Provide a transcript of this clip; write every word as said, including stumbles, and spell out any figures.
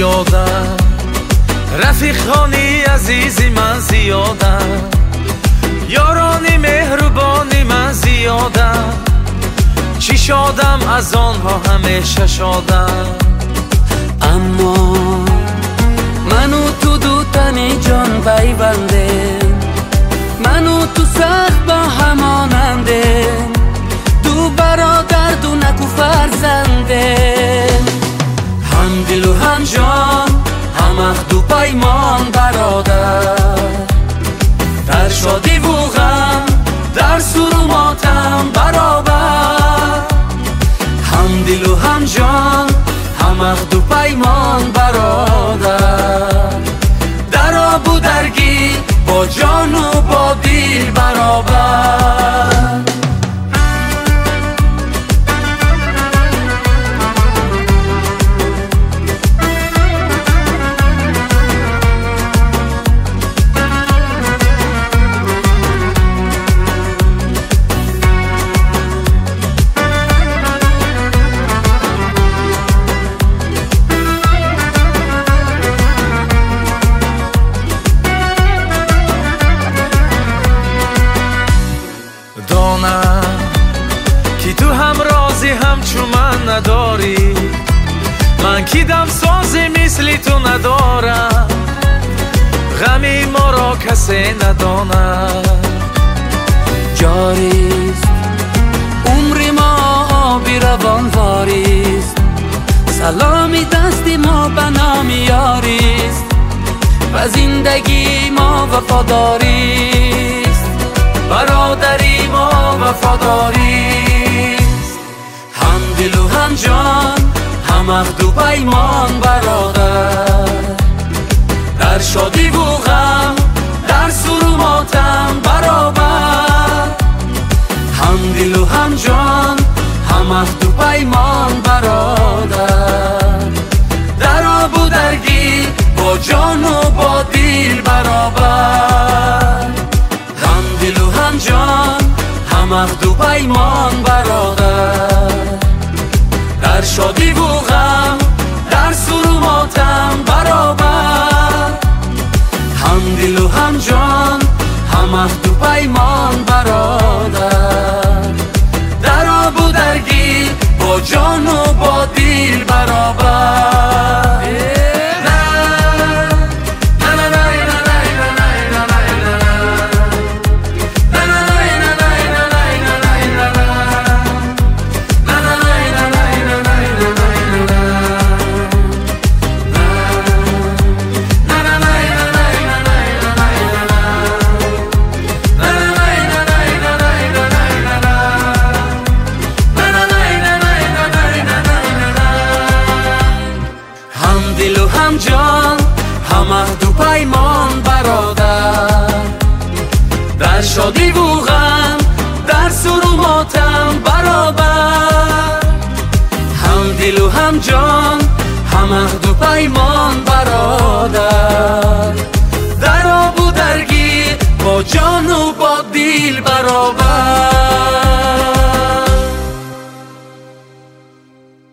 زیادم، رفیق خانی عزیزی من زیادم، یارانی مهربانی من زیادم، چی شادم از آنها همیشه شادم. اما منو تو دو تنی جان پیونده، منو تو سخت با هماننده، دو برادر دو نکو فرزنده، هم دل و هم جان هم عهد و پیمان برادر، در شادی و غم در سور و ماتم برابر، هم دل و هم جان هم عهد و پیمان برادر، در آب و درگیر با جان و با دل برابر. کی تو هم رازی همچو من نداری، من کی دم سازی مثل تو ندارم، غمی ما را کسی نداند. جاریست عمر ما آبی روان واریست، سلامی دستی ما به نام یاریست، و زندگی ما وفاداریست، برادری ما وفاداریست، هم دل و هم جان هم عهد و پیمان برادر، در شادی و غم در سور و ماتم برابر، هم دل و هم جان هم عهد و پیمان برادر، در آب و درگیر با جان و با دل برابر، هم دل و هم جان هم عهد و پیمان برادر، در شادی و غم در سور و ماتم برابر، هم دل و هم جان هم عهد و پیمان برادر، در آب و درگیر با جان و با دل برابر. دل و هم جان هم عهد و پیمان برادر، در شادی و غم در سور و ماتم برابر، هم دل و هم جان هم عهد و پیمان برادر، در آب و درگیر با جان و با دل برابر.